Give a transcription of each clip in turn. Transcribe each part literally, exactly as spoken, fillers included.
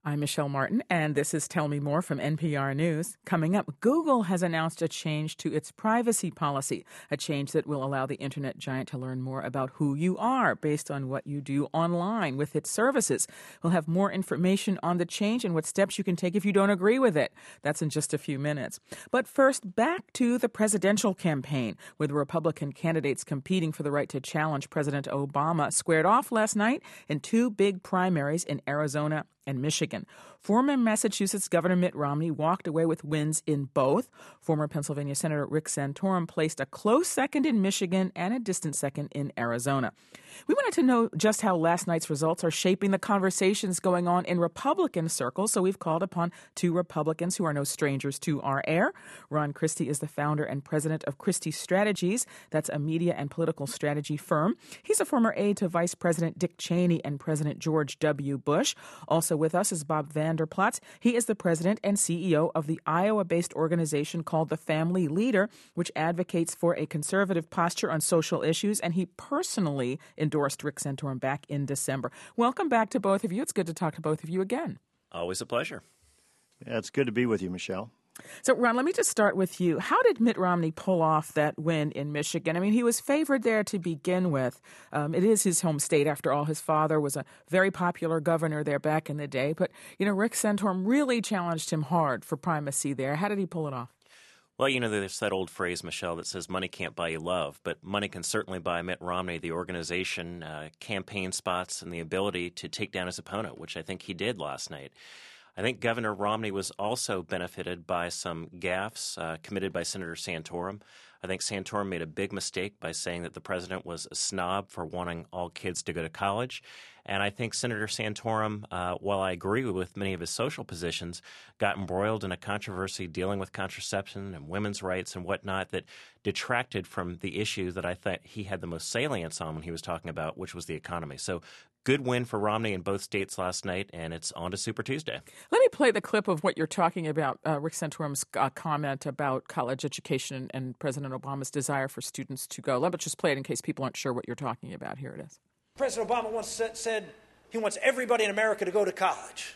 I'm Michelle Martin, and this is Tell Me More from N P R News. Coming up, Google has announced a change to its privacy policy, a change that will allow the internet giant to learn more about who you are based on what you do online with its services. We'll have more information on the change and what steps you can take if you don't agree with it. That's in just a few minutes. But first, back to the presidential campaign, where the Republican candidates competing for the right to challenge President Obama squared off last night in two big primaries in Arizona and Michigan. Former Massachusetts Governor Mitt Romney walked away with wins in both. Former Pennsylvania Senator Rick Santorum placed a close second in Michigan and a distant second in Arizona. We wanted to know just how last night's results are shaping the conversations going on in Republican circles, so we've called upon two Republicans who are no strangers to our air. Ron Christie is the founder and president of Christie Strategies. That's a media and political strategy firm. He's a former aide to Vice President Dick Cheney and President George W. Bush. Also with us is Bob Vander Plaats. He is the president and C E O of the Iowa-based organization called The Family Leader, which advocates for a conservative posture on social issues, and he personally endorsed Rick Santorum back in December. Welcome back to both of you. It's good to talk to both of you again. Always a pleasure. Yeah, it's good to be with you, Michelle. So, Ron, let me just start with you. How did Mitt Romney pull off that win in Michigan? I mean, he was favored there to begin with. Um, it is his home state, after all. His father was a very popular governor there back in the day. But, you know, Rick Santorum really challenged him hard for primacy there. How did he pull it off? Well, you know, there's that old phrase, Michelle, that says money can't buy you love, but money can certainly buy Mitt Romney the organization, uh, campaign spots, and the ability to take down his opponent, which I think he did last night. I think Governor Romney was also benefited by some gaffes uh, committed by Senator Santorum. I think Santorum made a big mistake by saying that the president was a snob for wanting all kids to go to college. And I think Senator Santorum, uh, while I agree with many of his social positions, got embroiled in a controversy dealing with contraception and women's rights and whatnot that detracted from the issue that I thought he had the most salience on when he was talking about, which was the economy. So good win for Romney in both states last night, and it's on to Super Tuesday. Let me play the clip of what you're talking about, uh, Rick Santorum's uh, comment about college education and President Obama's desire for students to go. Let me just play it in case people aren't sure what you're talking about. Here it is. President Obama once said he wants everybody in America to go to college.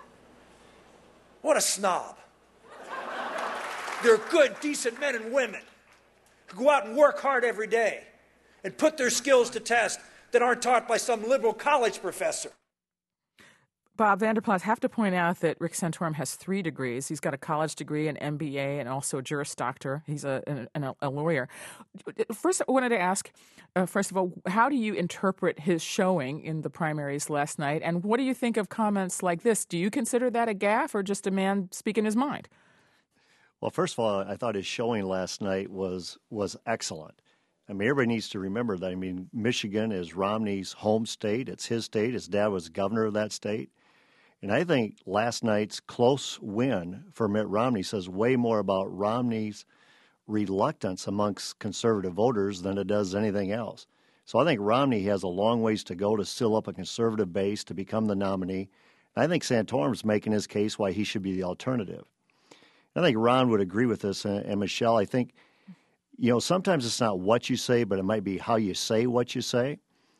What a snob. They're good, decent men and women who go out and work hard every day and put their skills to test that aren't taught by some liberal college professor. Bob Vander Plaats, have to point out that Rick Santorum has three degrees. He's got a college degree, an M B A, and also a Juris Doctor. He's a, a, a lawyer. First, I wanted to ask, uh, first of all, how do you interpret his showing in the primaries last night? And what do you think of comments like this? Do you consider that a gaffe or just a man speaking his mind? Well, first of all, I thought his showing last night was was excellent. I mean, everybody needs to remember that. I mean, Michigan is Romney's home state. It's his state. His dad was governor of that state. And I think last night's close win for Mitt Romney says way more about Romney's reluctance amongst conservative voters than it does anything else. So I think Romney has a long ways to go to seal up a conservative base to become the nominee. And I think Santorum's making his case why he should be the alternative. And I think Ron would agree with this. And, and Michelle, I think, you know, sometimes it's not what you say, but it might be how you say what you say.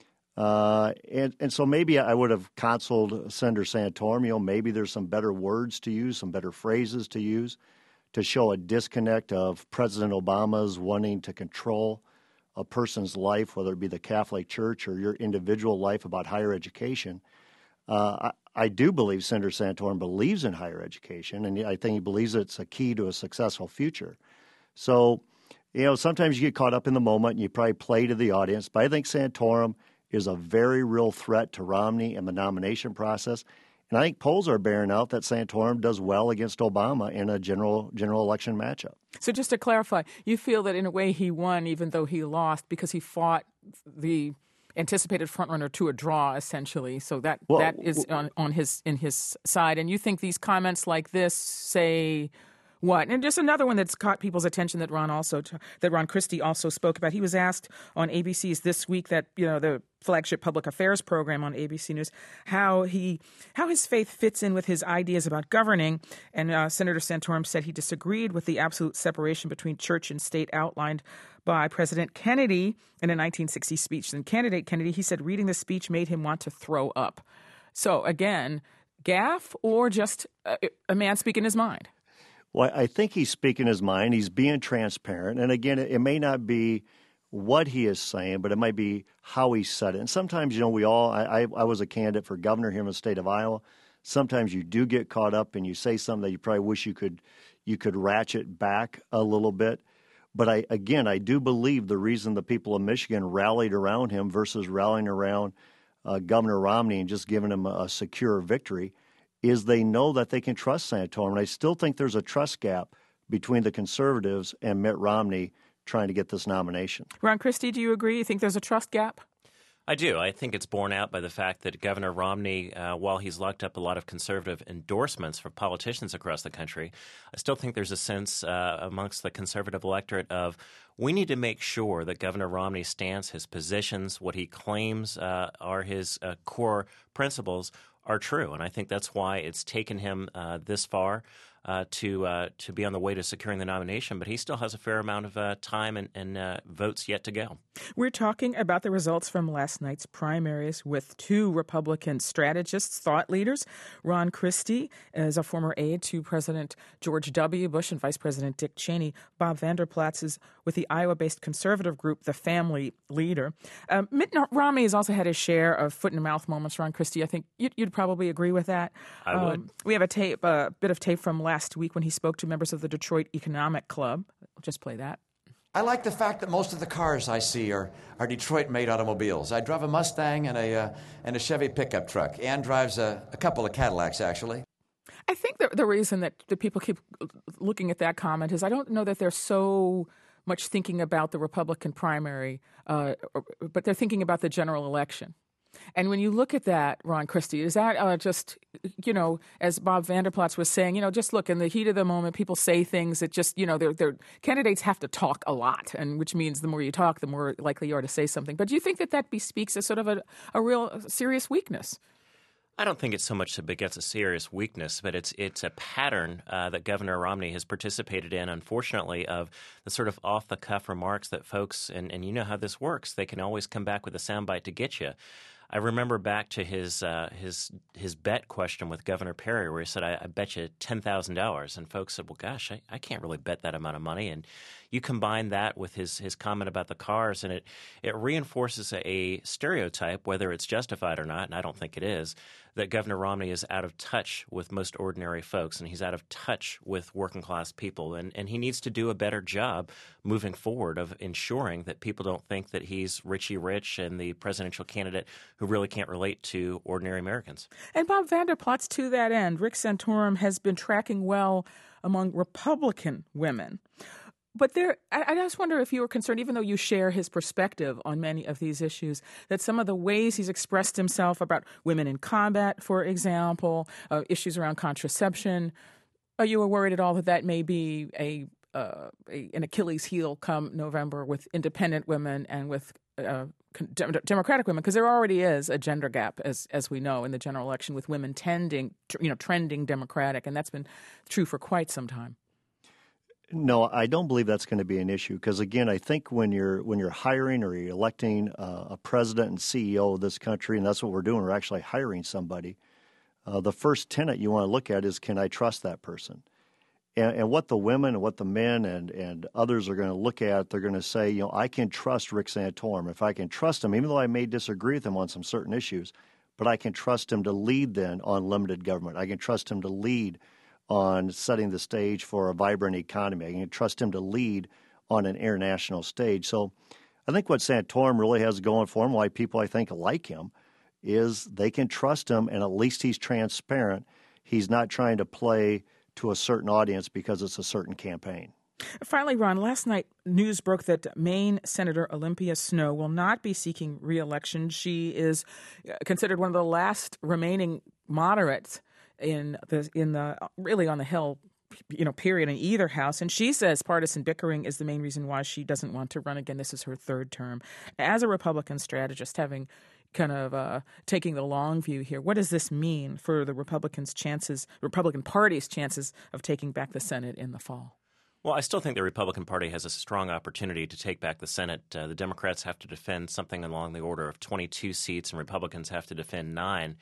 Uh, and, and so maybe I would have counseled Senator Santorum, you know, maybe there's some better words to use, some better phrases to use to show a disconnect of President Obama's wanting to control a person's life, whether it be the Catholic Church or your individual life about higher education. Uh, I, I do believe Senator Santorum believes in higher education, and I think he believes it's a key to a successful future. So, you know, sometimes you get caught up in the moment and you probably play to the audience, but I think Santorum is a very real threat to Romney in the nomination process. And I think polls are bearing out that Santorum does well against Obama in a general general election matchup. So just to clarify, you feel that in a way he won even though he lost because he fought the anticipated frontrunner to a draw, essentially. So that well, that is on, on his in his side. And you think these comments like this say what? And just another one that's caught people's attention that Ron also that Ron Christie also spoke about. He was asked on A B C's This Week, that you know the flagship public affairs program on A B C News, how he how his faith fits in with his ideas about governing. And uh, Senator Santorum said he disagreed with the absolute separation between church and state outlined by President Kennedy in a nineteen sixty speech. And candidate Kennedy, he said reading the speech made him want to throw up. So again, gaffe or just a, a man speaking his mind? Well, I think he's speaking his mind. He's being transparent. And again, it, it may not be what he is saying, but it might be how he said it. And sometimes, you know, we all, I, I, I was a candidate for governor here in the state of Iowa. Sometimes you do get caught up and you say something that you probably wish you could you could ratchet back a little bit. But I again, I do believe the reason the people of Michigan rallied around him versus rallying around uh, Governor Romney and just giving him a, a secure victory is they know that they can trust Santorum. And I still think there's a trust gap between the conservatives and Mitt Romney trying to get this nomination. Ron Christie, do you agree? You think there's a trust gap? I do. I think it's borne out by the fact that Governor Romney, uh, while he's locked up a lot of conservative endorsements for politicians across the country, I still think there's a sense uh, amongst the conservative electorate of we need to make sure that Governor Romney stands, his positions, what he claims uh, are his uh, core principles are true. And I think that's why it's taken him uh, this far uh, to uh, to be on the way to securing the nomination. But he still has a fair amount of uh, time and, and uh, votes yet to go. We're talking about the results from last night's primaries with two Republican strategists, thought leaders. Ron Christie is a former aide to President George W. Bush and Vice President Dick Cheney. Bob Vander Plaats is with the Iowa-based conservative group, The Family Leader. Um, Mitt Romney has also had his share of foot-in-the-mouth moments. Ron Christie, I think you'd, you'd probably agree with that. I would. Um, we have a tape, a bit of tape from last week when he spoke to members of the Detroit Economic Club. We'll just play that. I like the fact that most of the cars I see are, are Detroit-made automobiles. I drive a Mustang and a, uh, and a Chevy pickup truck. Ann drives a, a couple of Cadillacs, actually. I think the, the reason that the people keep looking at that comment is I don't know that they're so much thinking about the Republican primary, uh, but they're thinking about the general election. And when you look at that, Ron Christie, is that uh, just, you know, as Bob Vander Plaats was saying, you know, just look, in the heat of the moment, people say things that just, you know, they're, they're, candidates have to talk a lot, and which means the more you talk, the more likely you are to say something. But do you think that that bespeaks as sort of a, a real serious weakness? I don't think it's so much that begets a serious weakness, but it's it's a pattern uh, that Governor Romney has participated in, unfortunately, of the sort of off-the-cuff remarks that folks, and, and you know how this works, they can always come back with a soundbite to get you. I remember back to his uh, his his bet question with Governor Perry, where he said, I, I bet you ten thousand dollars. And folks said, well, gosh, I, I can't really bet that amount of money. And you combine that with his, his comment about the cars, and it, it reinforces a, a stereotype, whether it's justified or not, and I don't think it is, that Governor Romney is out of touch with most ordinary folks, and he's out of touch with working-class people. And, and he needs to do a better job moving forward of ensuring that people don't think that he's Richie Rich and the presidential candidate who really can't relate to ordinary Americans. And Bob Vander Plaats, to that end, Rick Santorum has been tracking well among Republican women. But there, I, I just wonder if you were concerned, even though you share his perspective on many of these issues, that some of the ways he's expressed himself about women in combat, for example, uh, issues around contraception, are you worried at all that that may be a, uh, a an Achilles heel come November with independent women and with uh, Democratic women? Because there already is a gender gap, as as we know, in the general election, with women tending, you know, trending Democratic, and that's been true for quite some time. No, I don't believe that's going to be an issue because, again, I think when you're when you're hiring or you're electing uh, a president and C E O of this country, and that's what we're doing, we're actually hiring somebody, uh, the first tenet you want to look at is, can I trust that person? And, and what the women and what the men and, and others are going to look at, they're going to say, you know, I can trust Rick Santorum. If I can trust him, even though I may disagree with him on some certain issues, but I can trust him to lead then on limited government. I can trust him to lead on setting the stage for a vibrant economy. I can trust him to lead on an international stage. So I think what Santorum really has going for him, why people I think like him, is they can trust him, and at least he's transparent. He's not trying to play to a certain audience because it's a certain campaign. Finally, Ron, last night news broke that Maine Senator Olympia Snowe will not be seeking re-election. She is considered one of the last remaining moderates in the in the really on the Hill, you know, period in either house. And she says partisan bickering is the main reason why she doesn't want to run again. This is her third term. As a Republican strategist, having kind of uh, taking the long view here, what does this mean for the Republicans' chances, Republican Party's chances of taking back the Senate in the fall? Well, I still think the Republican Party has a strong opportunity to take back the Senate. Uh, the Democrats have to defend something along the order of twenty-two seats, and Republicans have to defend nine.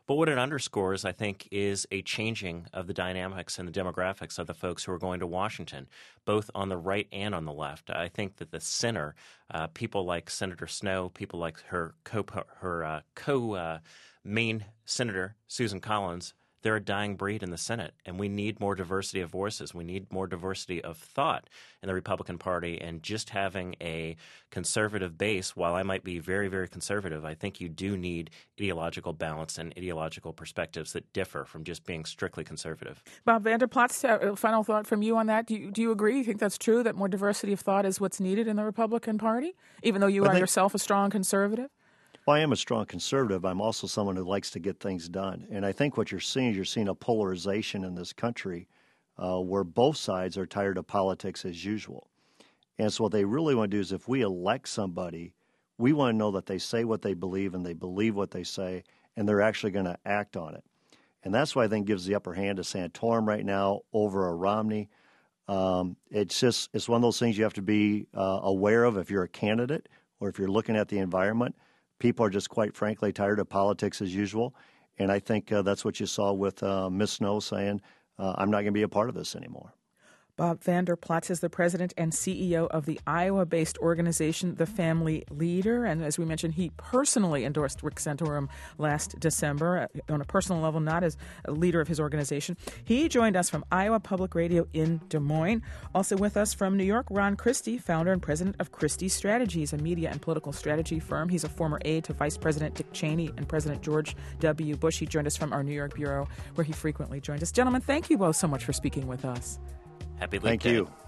But what it underscores, I think, is a changing of the dynamics and the demographics of the folks who are going to Washington, both on the right and on the left. I think that the center, uh, people like Senator Snowe, people like her co her uh, co uh, main senator Susan Collins, they're a dying breed in the Senate, and we need more diversity of voices. We need more diversity of thought in the Republican Party, and just having a conservative base, while I might be very, very conservative, I think you do need ideological balance and ideological perspectives that differ from just being strictly conservative. Bob Vander Plaats, uh, final thought from you on that. Do you, do you agree? You think that's true, that more diversity of thought is what's needed in the Republican Party, even though you I are think- yourself a strong conservative? Well, I am a strong conservative. I'm also someone who likes to get things done. And I think what you're seeing is you're seeing a polarization in this country uh, where both sides are tired of politics as usual. And so what they really want to do is if we elect somebody, we want to know that they say what they believe and they believe what they say, and they're actually going to act on it. And that's why I think gives the upper hand to Santorum right now over a Romney. Um, it's just it's one of those things you have to be uh, aware of if you're a candidate or if you're looking at the environment. People are just, quite frankly, tired of politics as usual. And I think uh, that's what you saw with uh, Miz Snowe saying, uh, I'm not going to be a part of this anymore. Bob Vander Plaats is the president and C E O of the Iowa-based organization, The Family Leader. And as we mentioned, he personally endorsed Rick Santorum last December on a personal level, not as a leader of his organization. He joined us from Iowa Public Radio in Des Moines. Also with us from New York, Ron Christie, founder and president of Christie Strategies, a media and political strategy firm. He's a former aide to Vice President Dick Cheney and President George W. Bush. He joined us from our New York bureau, where he frequently joined us. Gentlemen, thank you both so much for speaking with us. Happy Leap Thank Day. you.